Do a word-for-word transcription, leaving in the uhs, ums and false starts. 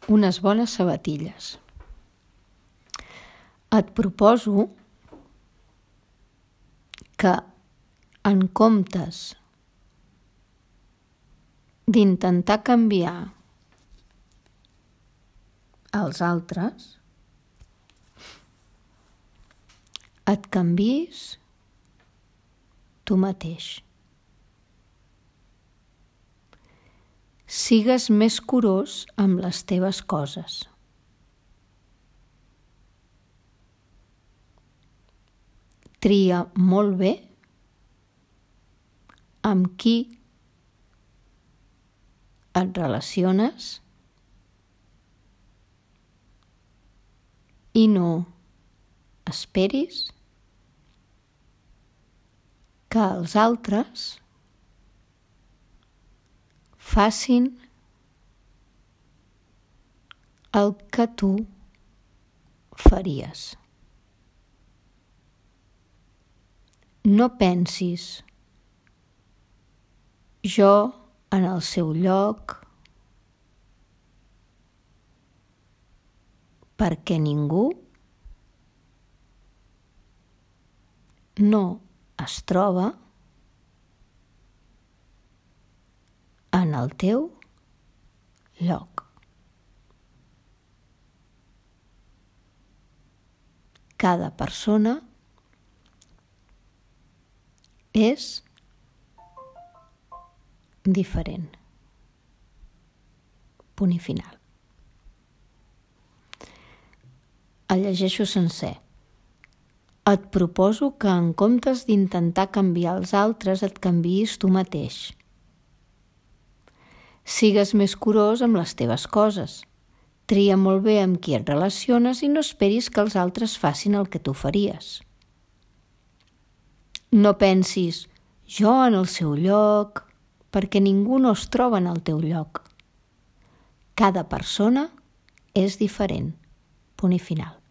unes bones sabatilles. Et proposo que en comptes d'intentar canviar els altres, et canviïs tu mateix. Sigues més curós amb les teves coses. Tria molt bé amb qui et relaciones i no esperis que els altres facin el que tu faries. No pensis, jo en el seu lloc, perquè ningú no es troba en el teu lloc. Cada persona és diferent. Punt i final. El llegeixo sencer. Et proposo que en comptes d'intentar canviar els altres et canviïs tu mateix. Sigues més curós amb les teves coses. Tria molt bé amb qui et relaciones i no esperis que els altres facin el que tu faries. No pensis, jo en el seu lloc, perquè ningú no es troba en el teu lloc. Cada persona és diferent. Punt i final.